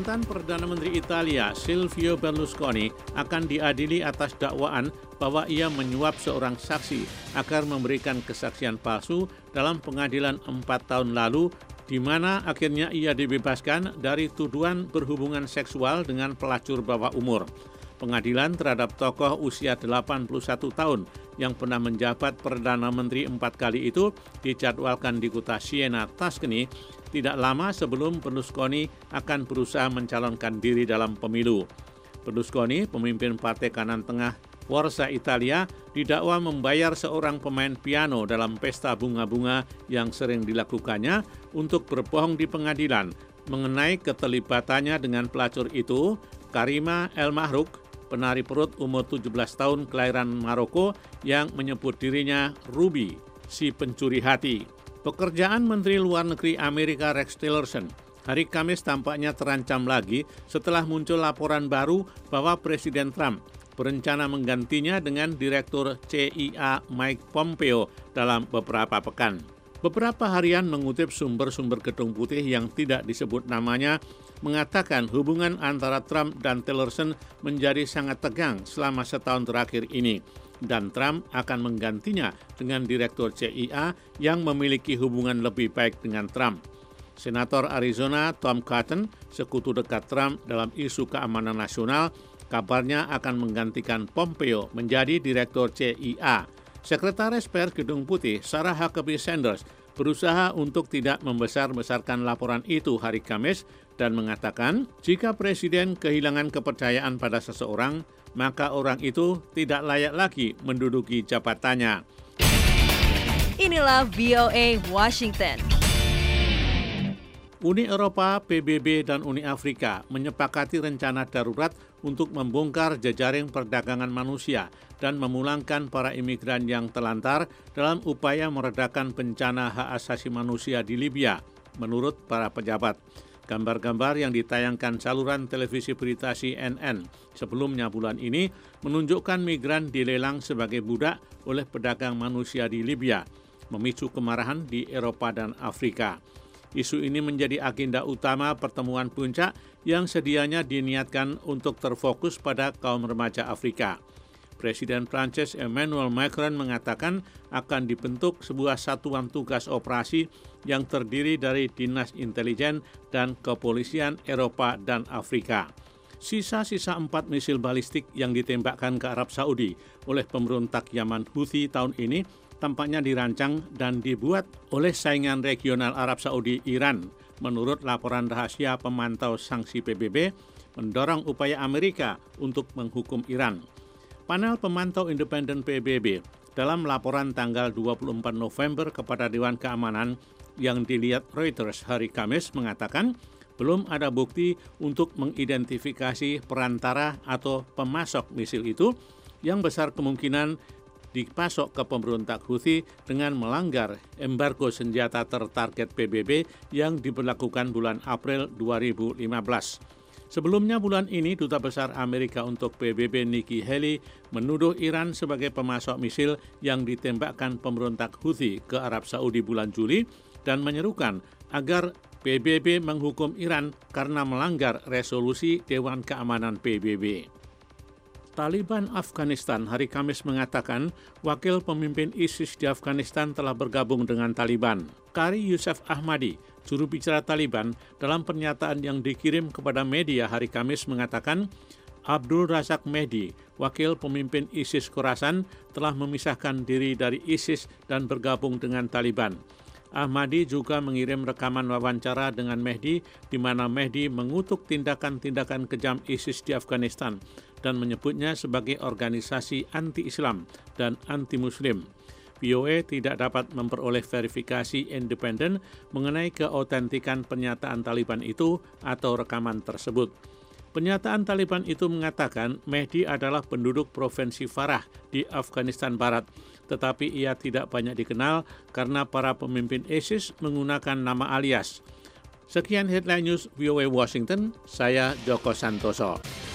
Mantan Perdana Menteri Italia Silvio Berlusconi akan diadili atas dakwaan bahwa ia menyuap seorang saksi agar memberikan kesaksian palsu dalam pengadilan 4 tahun lalu, di mana akhirnya ia dibebaskan dari tuduhan berhubungan seksual dengan pelacur bawah umur. Pengadilan terhadap tokoh usia 81 tahun yang pernah menjabat Perdana Menteri 4 kali itu dijadwalkan di kota Siena, Tuscany, tidak lama sebelum Berlusconi akan berusaha mencalonkan diri dalam pemilu. Berlusconi, pemimpin Partai Kanan Tengah Forza Italia, didakwa membayar seorang pemain piano dalam pesta bunga-bunga yang sering dilakukannya untuk berbohong di pengadilan mengenai keterlibatannya dengan pelacur itu. Karima El Mahrouk, penari perut umur 17 tahun kelahiran Maroko yang menyebut dirinya Ruby, si pencuri hati. Pekerjaan Menteri Luar Negeri Amerika Rex Tillerson hari Kamis tampaknya terancam lagi setelah muncul laporan baru bahwa Presiden Trump berencana menggantinya dengan Direktur CIA Mike Pompeo dalam beberapa pekan. Beberapa harian mengutip sumber-sumber Gedung Putih yang tidak disebut namanya mengatakan hubungan antara Trump dan Tillerson menjadi sangat tegang selama setahun terakhir ini, dan Trump akan menggantinya dengan Direktur CIA yang memiliki hubungan lebih baik dengan Trump. Senator Arizona Tom Cotton, sekutu dekat Trump dalam isu keamanan nasional, kabarnya akan menggantikan Pompeo menjadi Direktur CIA. Sekretaris Pers Gedung Putih Sarah Huckabee Sanders berusaha untuk tidak membesar-besarkan laporan itu hari Kamis dan mengatakan jika Presiden kehilangan kepercayaan pada seseorang, maka orang itu tidak layak lagi menduduki jabatannya. Inilah VOA Washington. Uni Eropa, PBB, dan Uni Afrika menyepakati rencana darurat untuk membongkar jejaring perdagangan manusia dan memulangkan para imigran yang telantar dalam upaya meredakan bencana hak asasi manusia di Libya, menurut para pejabat. Gambar-gambar yang ditayangkan saluran televisi berita CNN sebelumnya bulan ini menunjukkan migran dilelang sebagai budak oleh pedagang manusia di Libya, memicu kemarahan di Eropa dan Afrika. Isu ini menjadi agenda utama pertemuan puncak yang sedianya diniatkan untuk terfokus pada kaum remaja Afrika. Presiden Prancis Emmanuel Macron mengatakan akan dibentuk sebuah satuan tugas operasi yang terdiri dari Dinas Intelijen dan Kepolisian Eropa dan Afrika. Sisa-sisa 4 misil balistik yang ditembakkan ke Arab Saudi oleh pemberontak Yaman Houthi tahun ini tampaknya dirancang dan dibuat oleh saingan regional Arab Saudi, Iran. Menurut laporan rahasia pemantau sanksi PBB, mendorong upaya Amerika untuk menghukum Iran. Panel pemantau independen PBB dalam laporan tanggal 24 November kepada Dewan Keamanan yang dilihat Reuters hari Kamis mengatakan belum ada bukti untuk mengidentifikasi perantara atau pemasok misil itu yang besar kemungkinan dipasok ke pemberontak Houthi dengan melanggar embargo senjata tertarget PBB yang diberlakukan bulan April 2015. Sebelumnya bulan ini, Duta Besar Amerika untuk PBB Nikki Haley menuduh Iran sebagai pemasok misil yang ditembakkan pemberontak Houthi ke Arab Saudi bulan Juli dan menyerukan agar PBB menghukum Iran karena melanggar resolusi Dewan Keamanan PBB. Taliban Afghanistan hari Kamis mengatakan wakil pemimpin ISIS di Afghanistan telah bergabung dengan Taliban. Qari Yusuf Ahmadi, juru bicara Taliban, dalam pernyataan yang dikirim kepada media hari Kamis mengatakan Abdul Razak Mehdi, wakil pemimpin ISIS Khorasan, telah memisahkan diri dari ISIS dan bergabung dengan Taliban. Ahmadi juga mengirim rekaman wawancara dengan Mehdi di mana Mehdi mengutuk tindakan-tindakan kejam ISIS di Afghanistan dan menyebutnya sebagai organisasi anti-Islam dan anti-Muslim. VOA tidak dapat memperoleh verifikasi independen mengenai keautentikan pernyataan Taliban itu atau rekaman tersebut. Pernyataan Taliban itu mengatakan Mehdi adalah penduduk Provinsi Farah di Afghanistan Barat, tetapi ia tidak banyak dikenal karena para pemimpin ISIS menggunakan nama alias. Sekian Headline News VOA Washington, saya Joko Santoso.